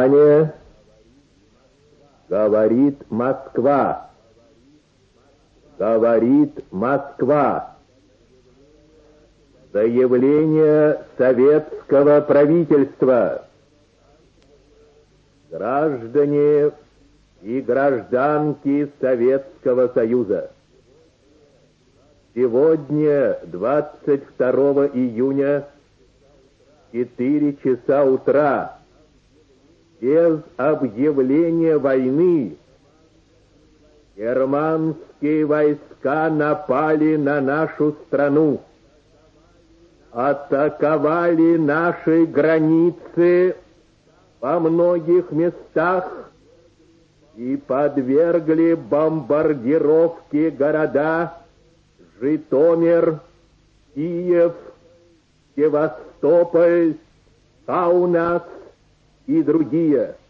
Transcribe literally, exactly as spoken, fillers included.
Внимание! Говорит Москва. Говорит Москва. Заявление советского правительства. Граждане и гражданки Советского Союза. Сегодня, двадцать второго июня, четыре часа утра, без объявления войны, германские войска напали на нашу страну, атаковали наши границы во многих местах и подвергли бомбардировке города Житомир, Киев, Севастополь, Каунас и другие.